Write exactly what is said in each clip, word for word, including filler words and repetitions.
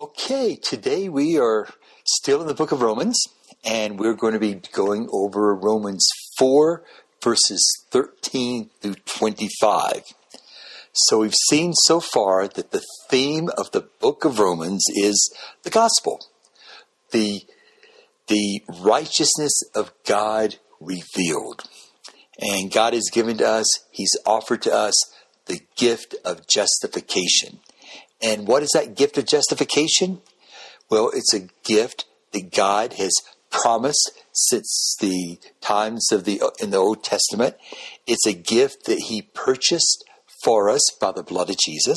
Okay, today we are still in the book of Romans, and we're going to be going over Romans four, verses thirteen through twenty-five. So we've seen so far that the theme of the book of Romans is the gospel, the, the righteousness of God revealed. And God has given to us, He's offered to us the gift of justification. And what is that gift of justification? Well, it's a gift that God has promised since the times of the in the Old Testament. It's a gift that He purchased for us by the blood of Jesus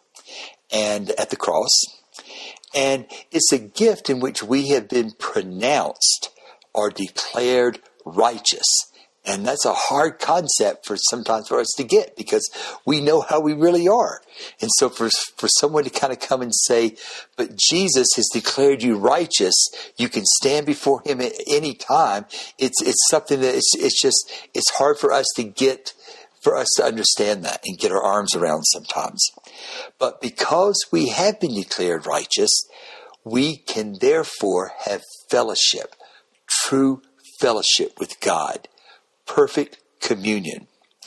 and at the cross. And it's a gift in which we have been pronounced or declared righteous. And that's a hard concept for sometimes for us to get because we know how we really are. And so for, for someone to kind of come and say, but Jesus has declared you righteous, you can stand before Him at any time. It's, it's something that it's, it's just, it's hard for us to get, for us to understand that and get our arms around sometimes. But because we have been declared righteous, we can therefore have fellowship, true fellowship with God. Perfect communion.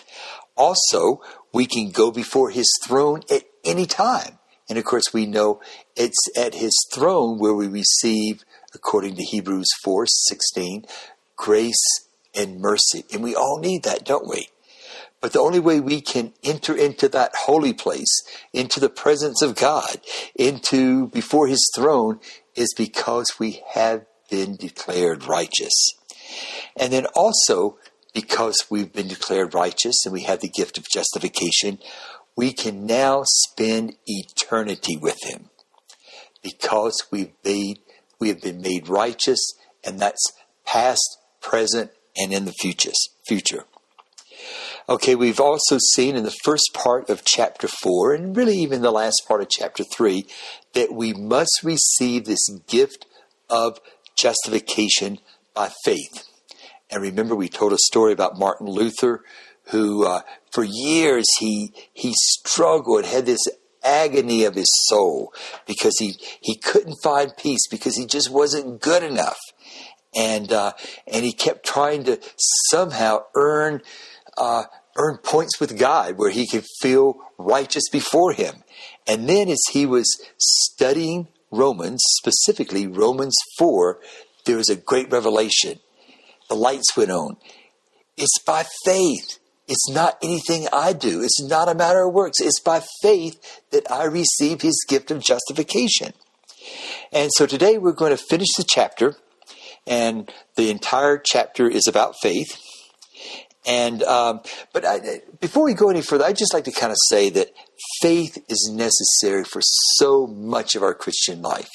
Also, we can go before His throne at any time. And of course, we know it's at His throne where we receive, according to Hebrews four sixteen, grace and mercy. And we all need that, don't we? But the only way we can enter into that holy place, into the presence of God, into before His throne, is because we have been declared righteous. And then also, because we've been declared righteous and we have the gift of justification, we can now spend eternity with Him because we've made, we have been made righteous, and that's past, present, and in the future. Okay, we've also seen in the first part of chapter four, and really even the last part of chapter three, that we must receive this gift of justification by faith. And remember, we told a story about Martin Luther, who uh, for years he he struggled, had this agony of his soul because he, he couldn't find peace because he just wasn't good enough. And uh, and he kept trying to somehow earn uh, earn points with God where he could feel righteous before Him. And then as he was studying Romans, specifically Romans four, there was a great revelation. The lights went on. It's by faith. It's not anything I do. It's not a matter of works. It's by faith that I receive His gift of justification. And so today we're going to finish the chapter. And the entire chapter is about faith. And um, but I, before we go any further, I'd just like to kind of say that faith is necessary for so much of our Christian life.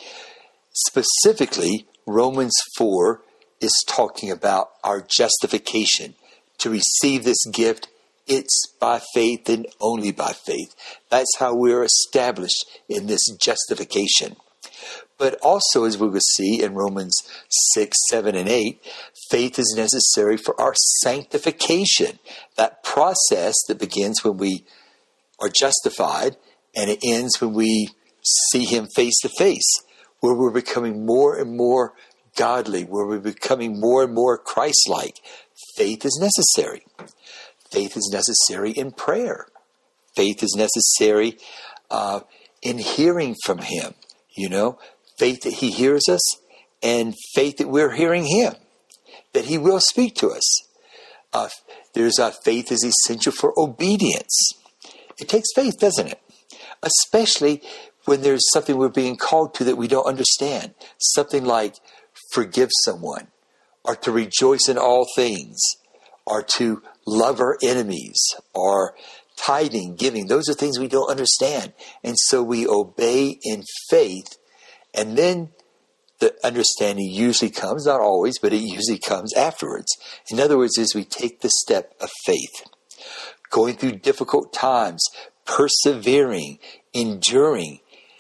Specifically, Romans four is talking about our justification. To receive this gift, it's by faith and only by faith. That's how we're established in this justification. But also, as we will see in Romans six, seven, and eight, faith is necessary for our sanctification. That process that begins when we are justified and it ends when we see Him face to face, where we're becoming more and more godly, where we're becoming more and more Christ-like. Faith is necessary. Faith is necessary in prayer. Faith is necessary uh, in hearing from Him. You know, faith that He hears us and faith that we're hearing Him, that He will speak to us. Uh, there's uh, faith is essential for obedience. It takes faith, doesn't it? Especially when there's something we're being called to that we don't understand. Something like forgive someone, or to rejoice in all things, or to love our enemies, or tithing, giving. Those are things we don't understand. And so we obey in faith, and then the understanding usually comes, not always, but it usually comes afterwards. In other words, as we take the step of faith, going through difficult times, persevering, enduring,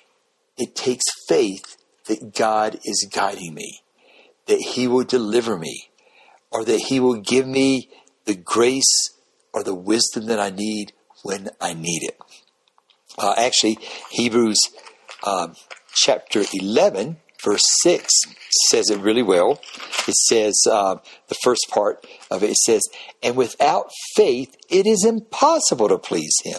it takes faith that God is guiding me, that He will deliver me, or that He will give me the grace or the wisdom that I need when I need it. Uh, actually, Hebrews um, chapter eleven, verse six says it really well. It says, uh, the first part of it, it says, and without faith, it is impossible to please him.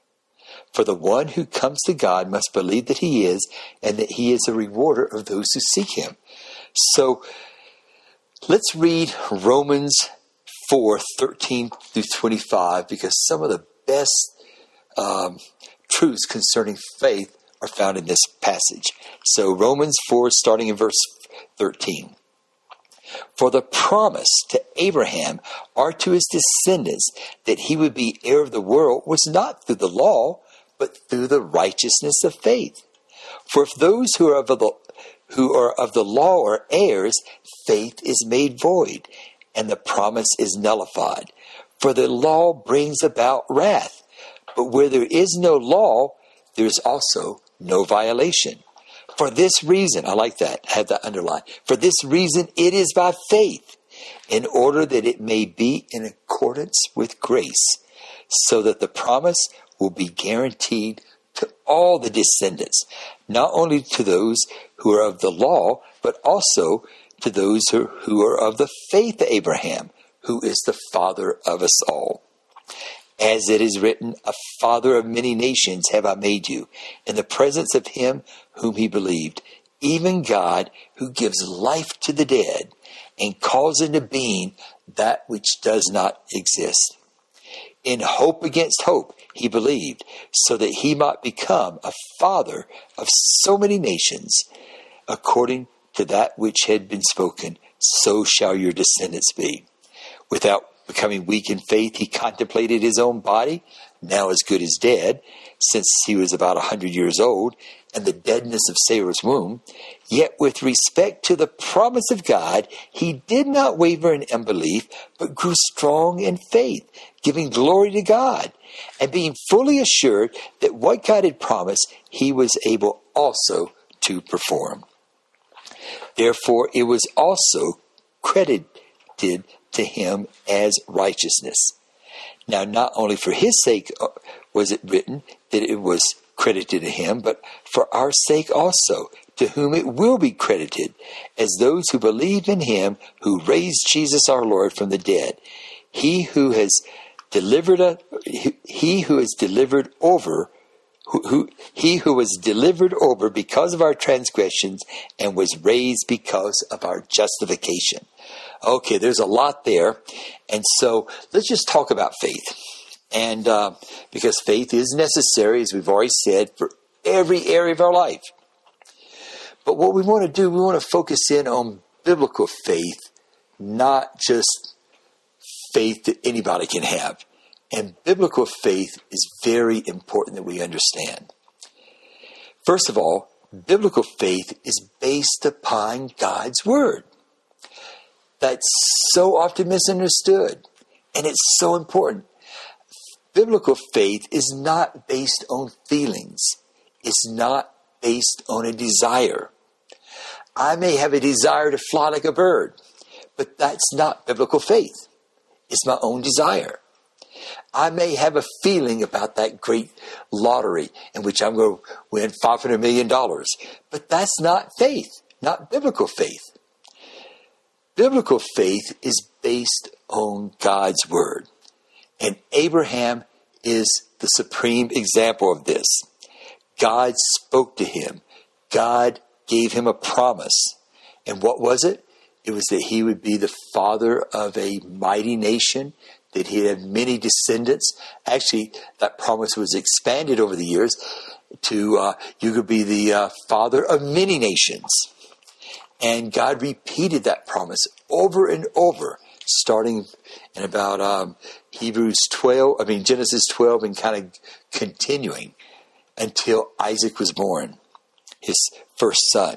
For the one who comes to God must believe that he is, and that he is a rewarder of those who seek him. So let's read Romans four, thirteen through twenty-five, because some of the best um, truths concerning faith are found in this passage. So Romans four, starting in verse thirteen. For the promise to Abraham or to his descendants that he would be heir of the world was not through the law, but through the righteousness of faith. For if those who are of the who are of the law are heirs, faith is made void, and the promise is nullified. For the law brings about wrath. But where there is no law, there is also no violation. For this reason, I like that, I have that underlined. For this reason, it is by faith, in order that it may be in accordance with grace, so that the promise will be guaranteed to all the descendants, not only to those who are of the law, but also to those who, who are of the faith of Abraham, who is the father of us all. As it is written, a father of many nations have I made you, in the presence of him whom he believed, even God who gives life to the dead and calls into being that which does not exist. In hope against hope he believed, so that he might become a father of so many nations, according to that which had been spoken, so shall your descendants be. Without becoming weak in faith, he contemplated his own body, now as good as dead, since he was about a hundred years old, and the deadness of Sarah's womb. Yet with respect to the promise of God, he did not waver in unbelief, but grew strong in faith, giving glory to God, and being fully assured that what God had promised, he was able also to perform. Therefore, it was also credited to him as righteousness. Now, not only for his sake was it written that it was credited to him, but for our sake also, to whom it will be credited, as those who believe in him who raised Jesus our Lord from the dead. He who has delivered a, he who is delivered over, who, who he who was delivered over because of our transgressions and was raised because of our justification. Okay, there's a lot there. And so let's just talk about faith. And uh, because faith is necessary, as we've already said, for every area of our life. But what we want to do, we want to focus in on biblical faith, not just faith that anybody can have. And biblical faith is very important that we understand. First of all, biblical faith is based upon God's word. That's so often misunderstood, and it's so important. Biblical faith is not based on feelings. It's not based on a desire. I may have a desire to fly like a bird, but that's not biblical faith. It's my own desire. I may have a feeling about that great lottery in which I'm going to win five hundred million dollars, but that's not faith, not biblical faith. Biblical faith is based on God's word. And Abraham is the supreme example of this. God spoke to him. God gave him a promise. And what was it? It was that he would be the father of a mighty nation, that he had many descendants. Actually, that promise was expanded over the years to uh, you could be the uh, father of many nations. And God repeated that promise over and over, starting in about um, Hebrews twelve, I mean Genesis twelve, and kind of continuing until Isaac was born, his first son.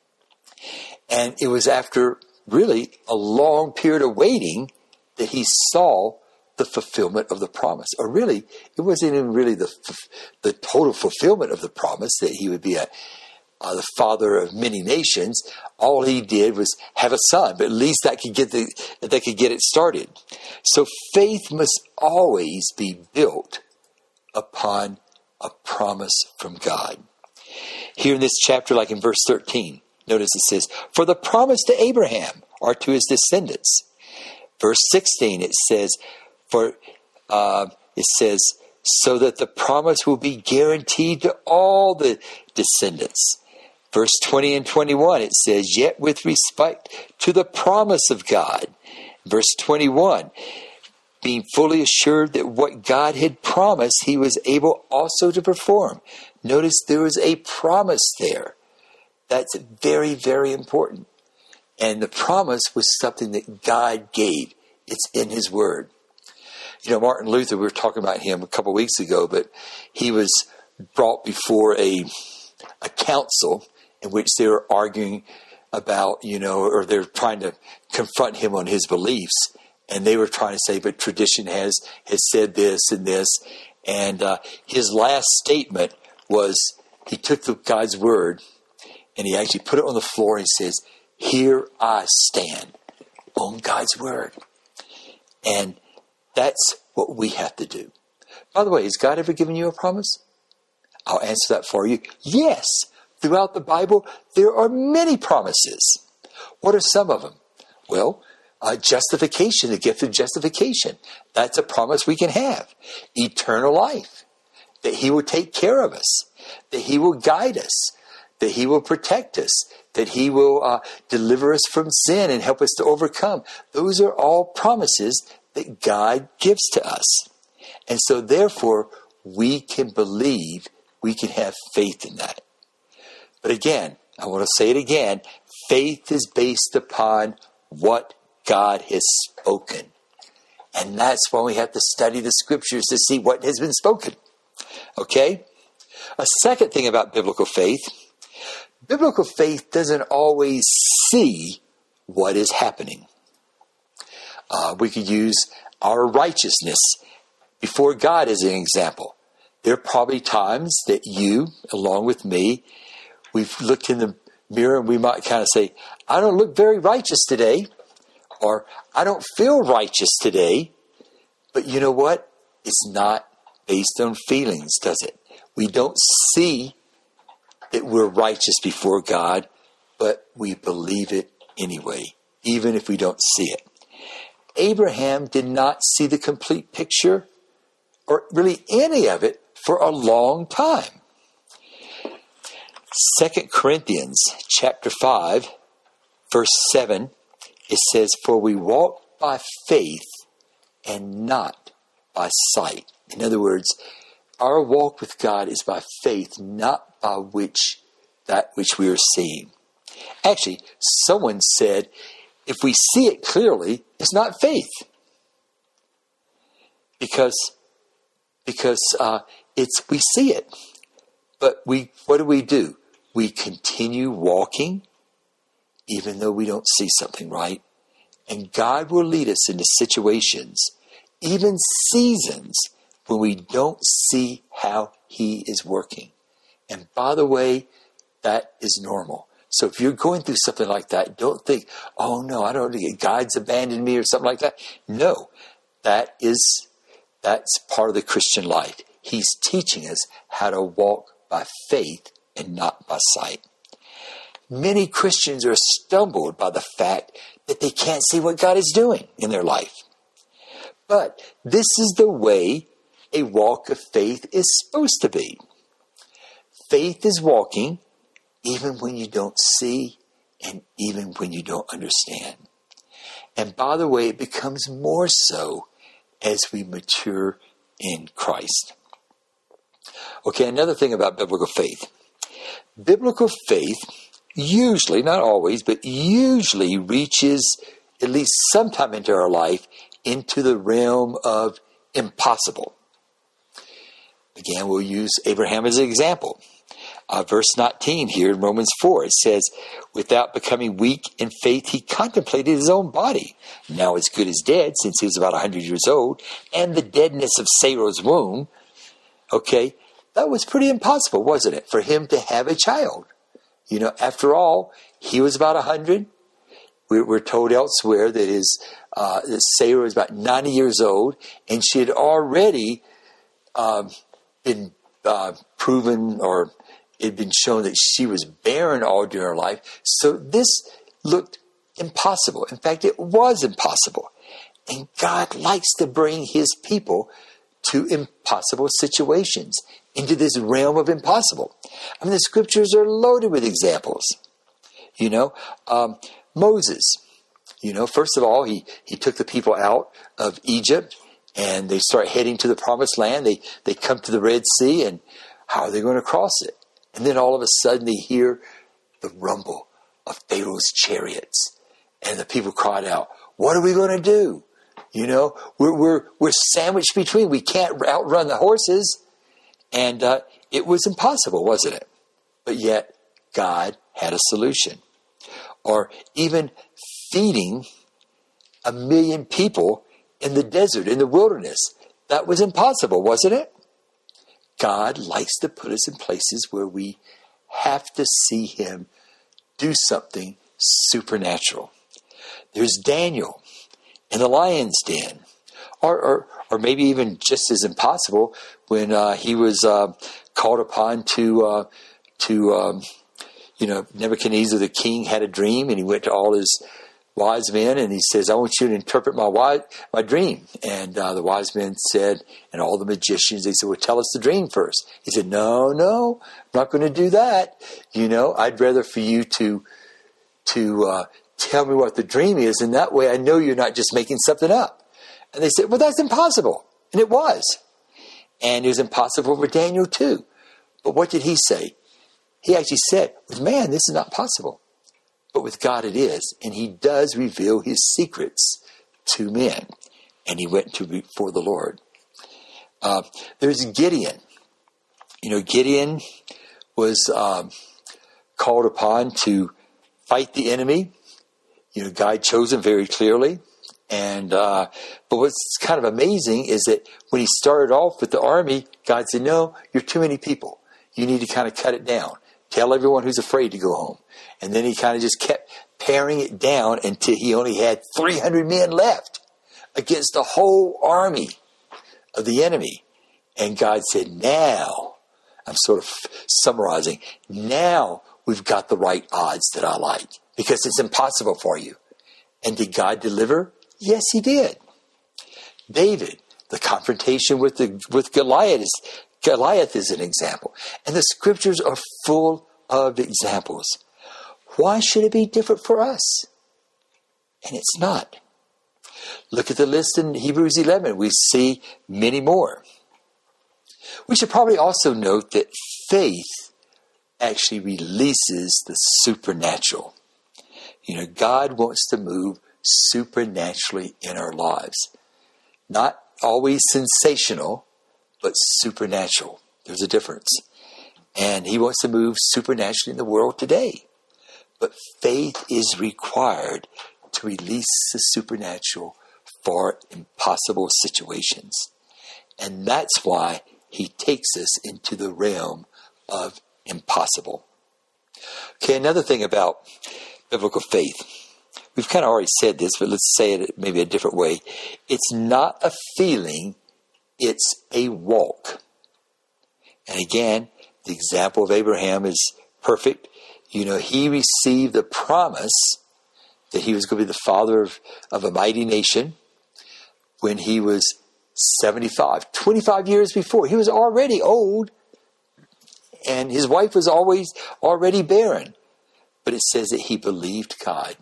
And it was after really a long period of waiting that he saw the fulfillment of the promise. Or really, it wasn't even really the the total fulfillment of the promise that he would be a Uh, the father of many nations. All he did was have a son, but at least that could get the that could get it started. So faith must always be built upon a promise from God. Here in this chapter, like in verse thirteen, notice it says, for the promise to Abraham or to his descendants. Verse sixteen, it says, for uh, it says, so that the promise will be guaranteed to all the descendants. Verse twenty and twenty-one, it says, yet with respect to the promise of God. Verse twenty-one, being fully assured that what God had promised, he was able also to perform. Notice there was a promise there. That's very, very important. And the promise was something that God gave. It's in his word. You know, Martin Luther, we were talking about him a couple of weeks ago, but he was brought before a, a council in which they were arguing about, you know, or they're trying to confront him on his beliefs. And they were trying to say, but tradition has, has said this and this. And uh, his last statement was, he took the God's word and he actually put it on the floor and says, here I stand on God's word. And that's what we have to do. By the way, has God ever given you a promise? I'll answer that for you. Yes. Throughout the Bible, there are many promises. What are some of them? Well, uh, justification, the gift of justification. That's a promise we can have. Eternal life. That he will take care of us. That he will guide us. That he will protect us. That he will uh, deliver us from sin and help us to overcome. Those are all promises that God gives to us. And so therefore, we can believe, we can have faith in that. But again, I want to say it again, faith is based upon what God has spoken. And that's why we have to study the scriptures to see what has been spoken. Okay? A second thing about biblical faith, biblical faith doesn't always see what is happening. Uh, we could use our righteousness before God as an example. There are probably times that you, along with me, we've looked in the mirror and we might kind of say, I don't look very righteous today, or I don't feel righteous today. But you know what? It's not based on feelings, does it? We don't see that we're righteous before God, but we believe it anyway, even if we don't see it. Abraham did not see the complete picture, or really any of it, for a long time. Second Corinthians chapter five, verse seven, it says, for we walk by faith and not by sight. In other words, our walk with God is by faith, not by which that which we are seeing. Actually, someone said, if we see it clearly, it's not faith. Because, because uh, it's we see it. But we what do we do? We continue walking even though we don't see something right. And God will lead us into situations, even seasons, when we don't see how he is working. And by the way, that is normal. So if you're going through something like that, don't think, oh no, I don't think God's abandoned me or something like that. No, that is, that's part of the Christian life. He's teaching us how to walk by faith and not by sight. Many Christians are stumbled by the fact that they can't see what God is doing in their life. But this is the way a walk of faith is supposed to be. Faith is walking even when you don't see and even when you don't understand. And by the way, it becomes more so as we mature in Christ. Okay, another thing about biblical faith. Biblical faith usually, not always, but usually reaches at least sometime into our life into the realm of impossible. Again, we'll use Abraham as an example. Uh, verse nineteen here in Romans four, it says, without becoming weak in faith, he contemplated his own body, now as good as dead, since he was about one hundred years old, and the deadness of Sarah's womb. Okay, that was pretty impossible, wasn't it, for him to have a child? You know, after all, he was about one hundred. We're, we're told elsewhere that his uh, that Sarah was about ninety years old, and she had already uh, been uh, proven or it had been shown that she was barren all during her life. So this looked impossible. In fact, it was impossible. And God likes to bring his people to impossible situations, into this realm of impossible. I mean, the scriptures are loaded with examples. You know, um, Moses, you know, first of all, he, he took the people out of Egypt and they start heading to the promised land. They, they come to the Red Sea, and how are they going to cross it? And then all of a sudden they hear the rumble of Pharaoh's chariots. And the people cried out, what are we going to do? You know, we're, we're, we're sandwiched between. We can't outrun the horses. And uh, it was impossible, wasn't it? But yet God had a solution. Or even feeding a million people in the desert, in the wilderness. That was impossible, wasn't it? God likes to put us in places where we have to see him do something supernatural. There's Daniel in the lion's den. Or, or, or maybe even just as impossible when uh, he was uh, called upon to, uh, to um, you know, Nebuchadnezzar the king had a dream, and he went to all his wise men and he says, I want you to interpret my wise, my dream. And uh, the wise men said, and all the magicians, they said, well, tell us the dream first. He said, no, no, I'm not going to do that. You know, I'd rather for you to, to uh, tell me what the dream is, and that way I know you're not just making something up. And they said, well, that's impossible. And it was. And it was impossible for Daniel too. But what did he say? He actually said, with man, this is not possible. But with God it is. And he does reveal his secrets to men. And he went to before the Lord. Uh, there's Gideon. You know, Gideon was um, called upon to fight the enemy. You know, God chose him very clearly. And uh, but what's kind of amazing is that when he started off with the army, God said, no, you're too many people. You need to kind of cut it down. Tell everyone who's afraid to go home. And then he kind of just kept paring it down until he only had three hundred men left against the whole army of the enemy. And God said, now, I'm sort of summarizing, now we've got the right odds that I like, because it's impossible for you. And did God deliver? Yes, he did. David, the confrontation with the with Goliath is, Goliath is an example. And the scriptures are full of examples. Why should it be different for us? And it's not. Look at the list in Hebrews eleven. We see many more. We should probably also note that faith actually releases the supernatural. You know, God wants to move supernaturally in our lives. Not always sensational, but supernatural. There's a difference. And he wants to move supernaturally in the world today. But faith is required to release the supernatural for impossible situations. And that's why he takes us into the realm of impossible. Okay, another thing about biblical faith. We've kind of already said this, but let's say it maybe a different way. It's not a feeling, it's a walk. And again, the example of Abraham is perfect. You know, he received the promise that he was going to be the father of, of a mighty nation when he was seventy-five, twenty-five years before. He was already old, and his wife was always already barren. But it says that he believed God.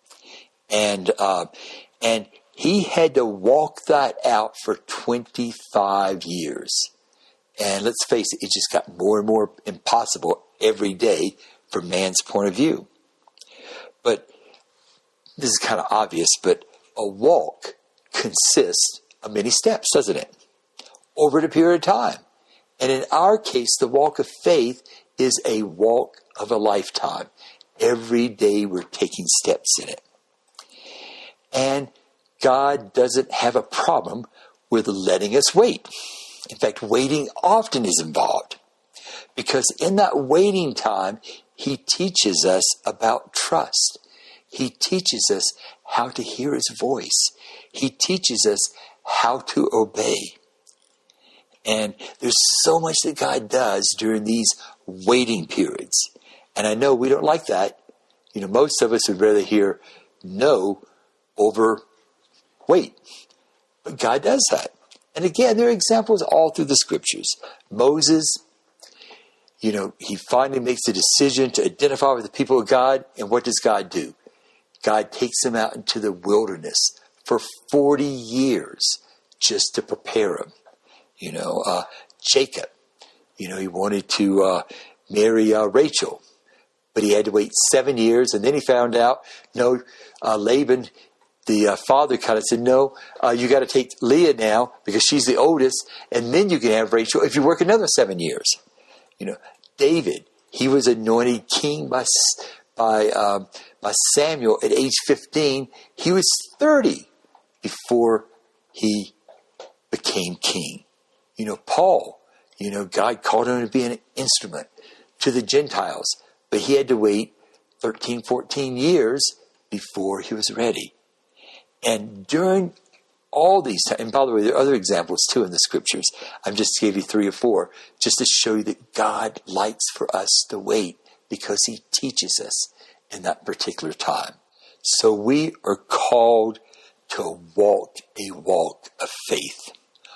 And uh, and he had to walk that out for twenty-five years. And let's face it, it just got more and more impossible every day from man's point of view. But this is kind of obvious, but a walk consists of many steps, doesn't it? Over the period of time. And in our case, the walk of faith is a walk of a lifetime. Every day we're taking steps in it. And God doesn't have a problem with letting us wait. In fact, waiting often is involved. Because in that waiting time, he teaches us about trust. He teaches us how to hear his voice. He teaches us how to obey. And there's so much that God does during these waiting periods. And I know we don't like that. You know, most of us would rather hear no over wait. But God does that. And again, there are examples all through the scriptures. Moses, you know, he finally makes a decision to identify with the people of God. And what does God do? God takes him out into the wilderness for forty years just to prepare him. You know, uh, Jacob, you know, he wanted to uh, marry uh, Rachel, but he had to wait seven years. And then he found out, no, uh, Laban, the uh, father kind of said, no, uh, you got to take Leah now because she's the oldest. And then you can have Rachel if you work another seven years. You know, David, he was anointed king by by um, by Samuel at age fifteen. He was thirty before he became king. You know, Paul, you know, God called him to be an instrument to the Gentiles, but he had to wait thirteen, fourteen years before he was ready. And during all these times, and by the way, there are other examples too in the scriptures. I just gave you three or four just to show you that God likes for us to wait because he teaches us in that particular time. So we are called to walk a walk of faith,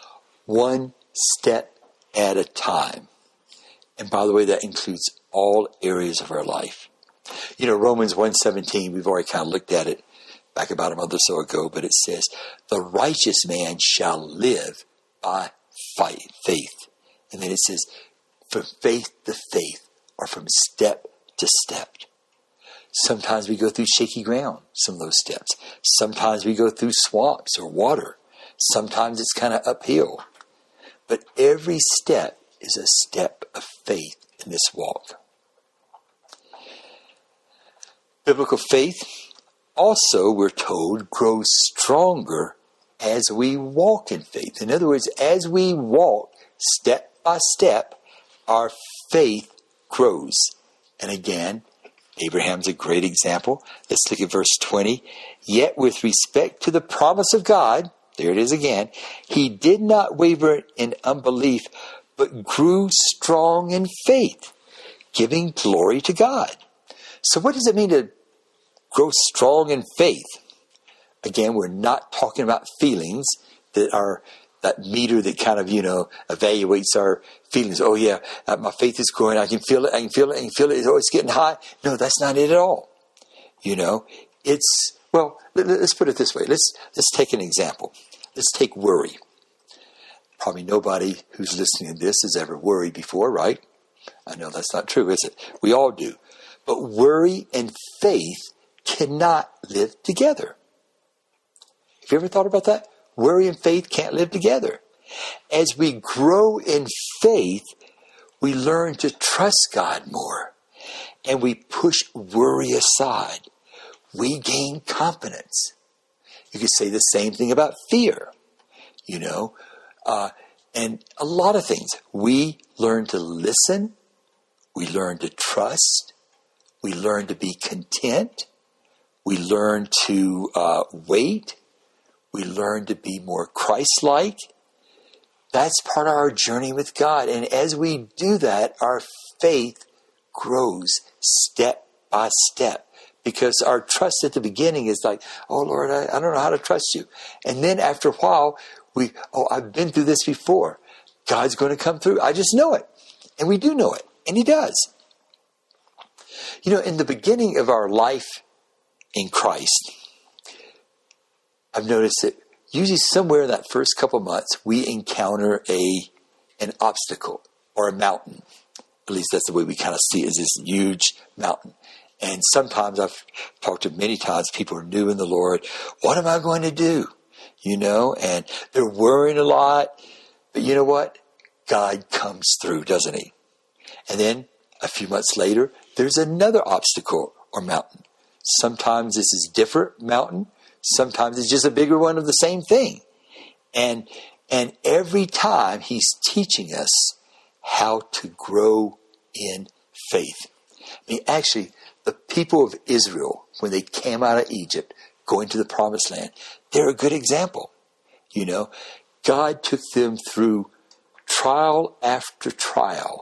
one step at a time. And by the way, that includes all areas of our life. You know, Romans one seventeen, we've already kind of looked at it back about a month or so ago, but it says, the righteous man shall live by faith. And then it says, from faith to faith, or from step to step. Sometimes we go through shaky ground, some of those steps. Sometimes we go through swamps or water. Sometimes it's kind of uphill. But every step is a step of faith in this walk. Biblical faith also, we're told, grows stronger as we walk in faith. In other words, as we walk step by step, our faith grows. And again, Abraham's a great example. Let's look at verse twenty. Yet with respect to the promise of God, there it is again, he did not waver in unbelief, but grew strong in faith, giving glory to God. So what does it mean to grow strong in faith? Again, we're not talking about feelings that are that meter that kind of, you know, evaluates our feelings. Oh yeah, uh, my faith is growing. I can feel it. I can feel it. I can feel it. Oh, it's getting high. No, that's not it at all. You know, it's, well, let, let's put it this way. Let's, let's take an example. Let's take worry. Probably nobody who's listening to this has ever worried before, right? I know that's not true, is it? We all do. But worry and faith cannot live together. Have you ever thought about that? Worry and faith can't live together. As we grow in faith, we learn to trust God more. And we push worry aside. We gain confidence. You could say the same thing about fear. You know, uh, and a lot of things. We learn to listen. We learn to trust. We learn to be content. We learn to uh, wait. We learn to be more Christ-like. That's part of our journey with God. And as we do that, our faith grows step by step. Because our trust at the beginning is like, oh, Lord, I, I don't know how to trust you. And then after a while, we, oh, I've been through this before. God's going to come through. I just know it. And we do know it. And he does. You know, in the beginning of our life in Christ, I've noticed that usually somewhere in that first couple of months, we encounter a an obstacle or a mountain. At least that's the way we kind of see it, is this huge mountain. And sometimes I've talked to many times, people are new in the Lord. What am I going to do? You know, and they're worrying a lot. But you know what? God comes through, doesn't he? And then a few months later, there's another obstacle or mountain. Sometimes this is a different mountain. Sometimes it's just a bigger one of the same thing. And and every time he's teaching us how to grow in faith. I mean, actually, the people of Israel, when they came out of Egypt, going to the promised land, they're a good example. You know, God took them through trial after trial,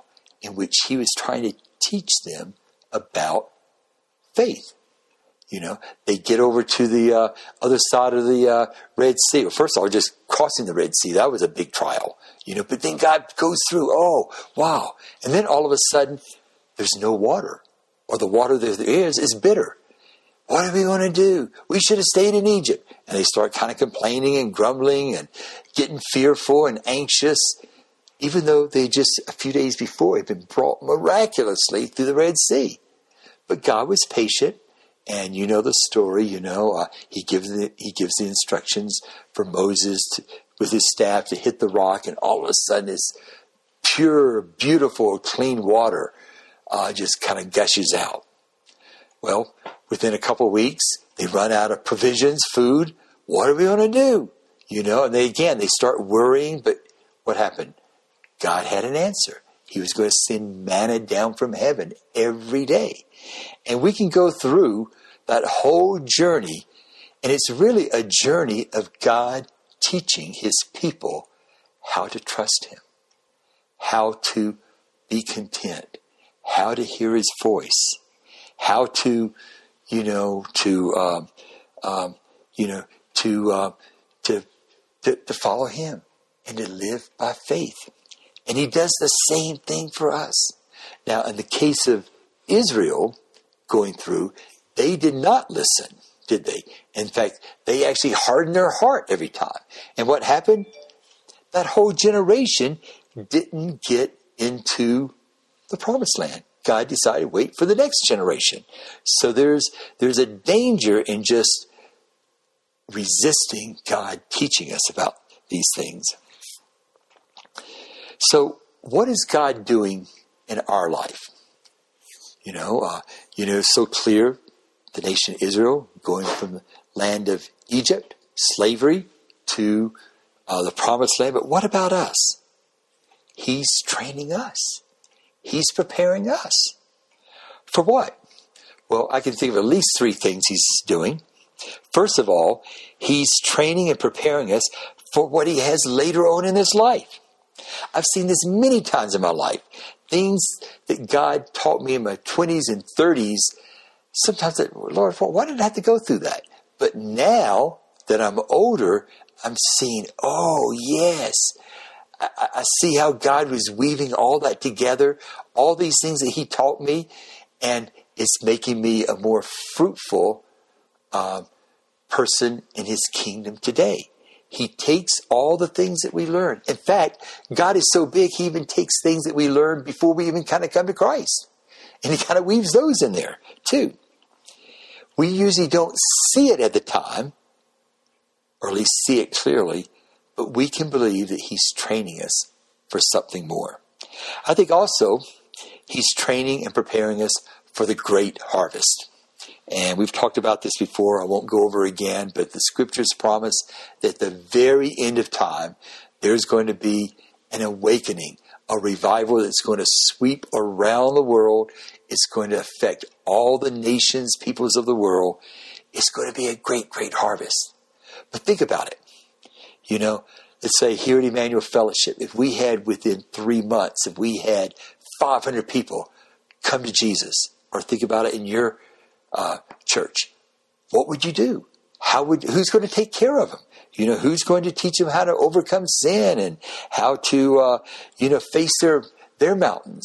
in which he was trying to teach them about faith. You know, they get over to the uh, other side of the uh, Red Sea. Well, first of all, just crossing the Red Sea, that was a big trial. You know, but then God goes through, oh, wow. And then all of a sudden, there's no water. Or the water that there is is bitter. What are we going to do? We should have stayed in Egypt. And they start kind of complaining and grumbling and getting fearful and anxious, even though they just a few days before had been brought miraculously through the Red Sea. But God was patient. And you know the story, you know, uh, he gives the, he gives the instructions for Moses to, with his staff to hit the rock, and all of a sudden this pure, beautiful, clean water uh, just kind of gushes out. Well, within a couple of weeks, they run out of provisions, food. What are we going to do? You know, and they again, they start worrying, but what happened? God had an answer. He was going to send manna down from heaven every day. And we can go through that whole journey, and it's really a journey of God teaching his people how to trust him, how to be content, how to hear his voice, how to, you know, to, um, um, you know, to, uh, to, to, to follow him and to live by faith. And he does the same thing for us. Now, in the case of Israel going through, they did not listen, did they? In fact, they actually hardened their heart every time. And what happened? That whole generation didn't get into the promised land. God decided, wait for the next generation. So there's there's a danger in just resisting God teaching us about these things. So what is God doing in our life? You know, uh, you know, so clear, the nation Israel going from the land of Egypt, slavery, to uh, the promised land. But what about us? He's training us. He's preparing us. For what? Well, I can think of at least three things he's doing. First of all, he's training and preparing us for what he has later on in this life. I've seen this many times in my life. Things that God taught me in my twenties and thirties. Sometimes, I, Lord, why did I have to go through that? But now that I'm older, I'm seeing, oh, yes. I, I see how God was weaving all that together, all these things that he taught me, and it's making me a more fruitful uh, person in his kingdom today. He takes all the things that we learn. In fact, God is so big, he even takes things that we learn before we even kind of come to Christ. And he kind of weaves those in there, too. We usually don't see it at the time, or at least see it clearly, but we can believe that he's training us for something more. I think also he's training and preparing us for the great harvest. And we've talked about this before. I won't go over again, but the scriptures promise that at the very end of time, there's going to be an awakening, a revival that's going to sweep around the world. It's going to affect all the nations, peoples of the world. It's going to be a great, great harvest. But think about it. You know, let's say here at Emmanuel Fellowship, if we had within three months, if we had five hundred people come to Jesus, or think about it in your Uh, church, what would you do? How would, who's going to take care of them? You know, who's going to teach them how to overcome sin and how to, uh, you know, face their, their mountains?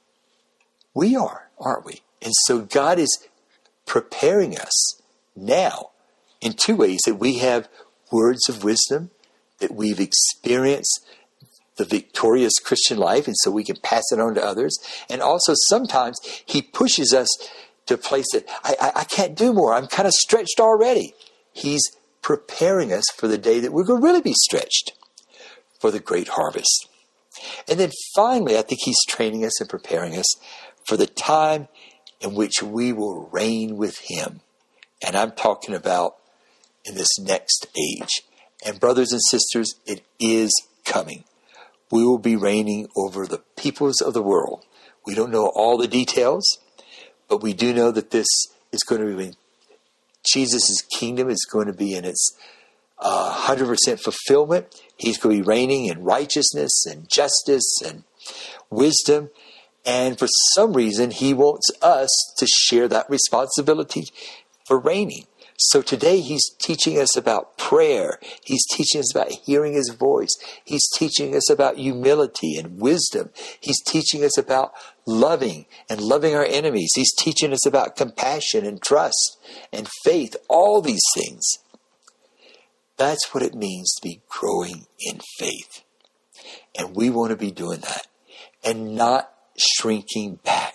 We are, aren't we? And so God is preparing us now in two ways: that we have words of wisdom, that we've experienced the victorious Christian life, and so we can pass it on to others. And also sometimes he pushes us to a place that I, I, I can't do more. I'm kind of stretched already. He's preparing us for the day that we're going to really be stretched for the great harvest. And then finally, I think he's training us and preparing us for the time in which we will reign with him. And I'm talking about in this next age. And brothers and sisters, it is coming. We will be reigning over the peoples of the world. We don't know all the details, but we do know that this is going to be, Jesus' kingdom is going to be in its uh, one hundred percent fulfillment. He's going to be reigning in righteousness and justice and wisdom. And for some reason, he wants us to share that responsibility for reigning. So today he's teaching us about prayer. He's teaching us about hearing his voice. He's teaching us about humility and wisdom. He's teaching us about loving and loving our enemies. He's teaching us about compassion and trust and faith, all these things. That's what it means to be growing in faith. And we want to be doing that and not shrinking back.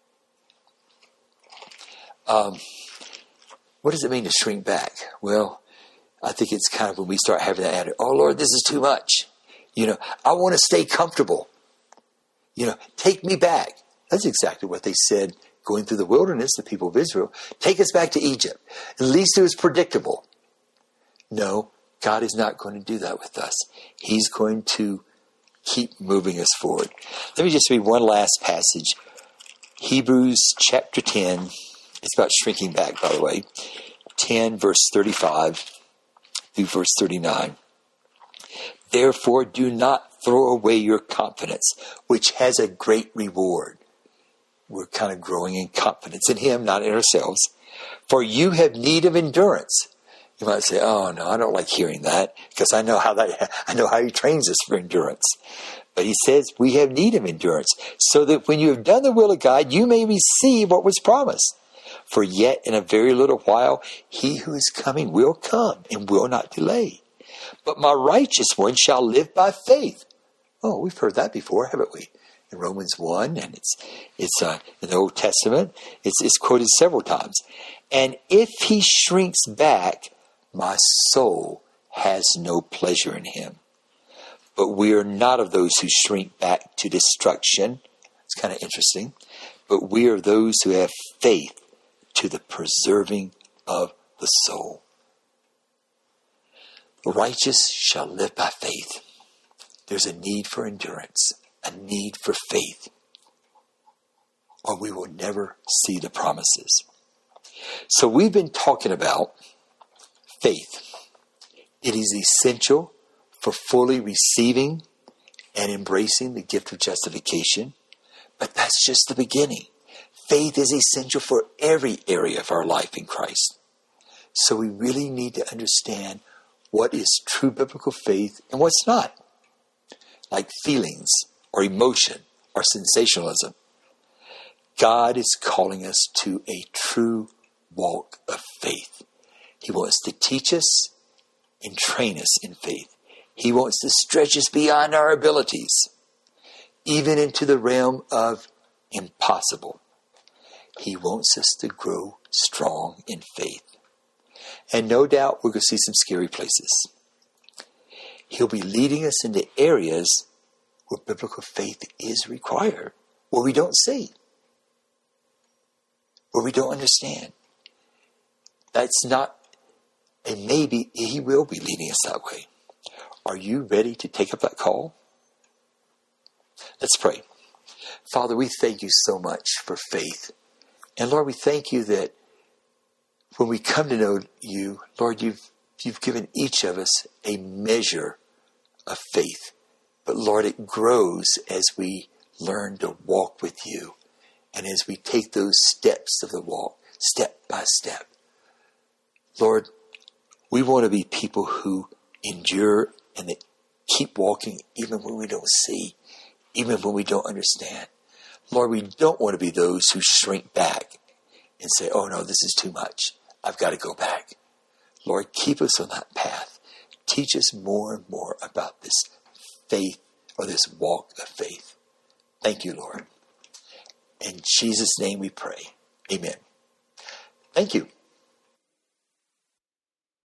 Um, what does it mean to shrink back? Well, I think it's kind of when we start having that attitude, oh Lord, this is too much. You know, I want to stay comfortable. You know, take me back. That's exactly what they said going through the wilderness, the people of Israel. Take us back to Egypt. At least it was predictable. No, God is not going to do that with us. He's going to keep moving us forward. Let me just read one last passage. Hebrews chapter ten. It's about shrinking back, by the way. ten, verse thirty-five through verse thirty-nine. Therefore, do not throw away your confidence, which has a great reward. We're kind of growing in confidence in him, not in ourselves. For you have need of endurance. You might say, oh no, I don't like hearing that, because I know how that I know how he trains us for endurance. But he says we have need of endurance, so that when you have done the will of God, you may receive what was promised. For yet in a very little while, he who is coming will come and will not delay. But my righteous one shall live by faith. Oh, we've heard that before, haven't we? In Romans one, and it's it's uh, in the Old Testament. It's, it's quoted several times. And if he shrinks back, my soul has no pleasure in him. But we are not of those who shrink back to destruction. It's kind of interesting. But we are those who have faith to the preserving of the soul. The righteous shall live by faith. There's a need for endurance, a need for faith, or we will never see the promises. So we've been talking about faith. It is essential for fully receiving and embracing the gift of justification, but that's just the beginning. Faith is essential for every area of our life in Christ. So we really need to understand what is true biblical faith and what's not. Like feelings or emotion or sensationalism. God is calling us to a true walk of faith. He wants to teach us and train us in faith. He wants to stretch us beyond our abilities, even into the realm of impossible. He wants us to grow strong in faith. And no doubt we're going to see some scary places. He'll be leading us into areas where biblical faith is required, where we don't see, where we don't understand. That's not a maybe. He will be leading us that way. Are you ready to take up that call? Let's pray. Father, we thank you so much for faith. And Lord, we thank you that when we come to know you, Lord, you've, you've given each of us a measure of faith. But Lord, it grows as we learn to walk with you. And as we take those steps of the walk, step by step. Lord, we want to be people who endure and that keep walking even when we don't see, even when we don't understand. Lord, we don't want to be those who shrink back and say, oh no, this is too much. I've got to go back. Lord, keep us on that path. Teach us more and more about this faith or this walk of faith. Thank you, Lord. In Jesus' name we pray. Amen. Thank you.